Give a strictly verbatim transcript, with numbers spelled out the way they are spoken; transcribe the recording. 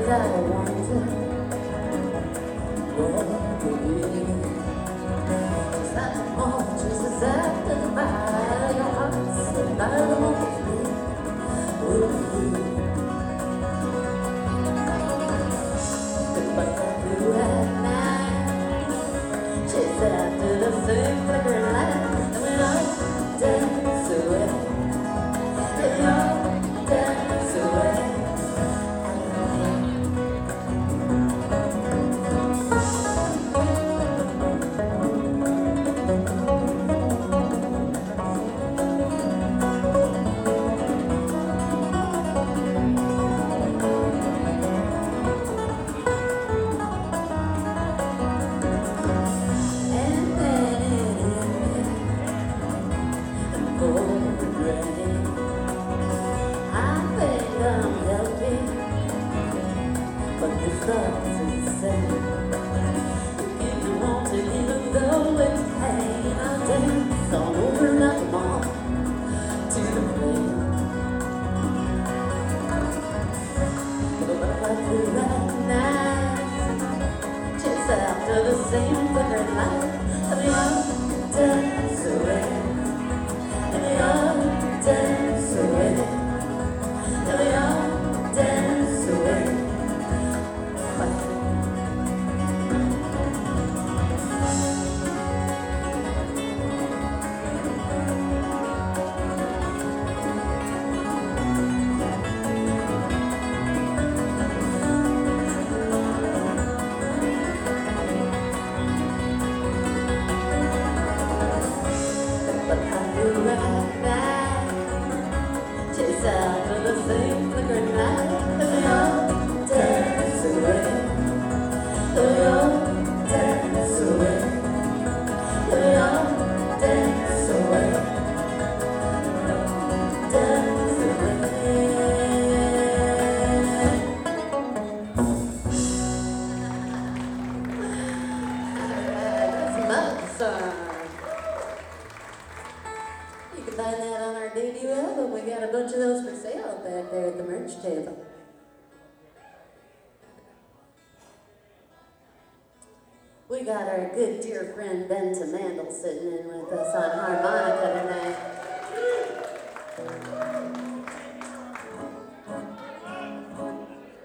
I wonder what could be. Just like the moon, just as after the fire, your heart's the fire with me, with you. But through at night, chase after the same flickering light, and we all dance away, and we all dance away. But this love is insane. If you want to even though it's pain, I'll dance on over like a moth to the flame. But right through that night, chase after the same flickering light, and we all dance away, and we all dance away, and we all dance away. But I feel right now, chase after the same flickering light, and we all dance away, and we all dance away, and we all dance away, dance away. Alright, that's Love Song. You can find that on our debut album. We got a bunch of those for sale back there at the merch table. We got our good dear friend Ben Tamandel sitting in with us on harmonica tonight.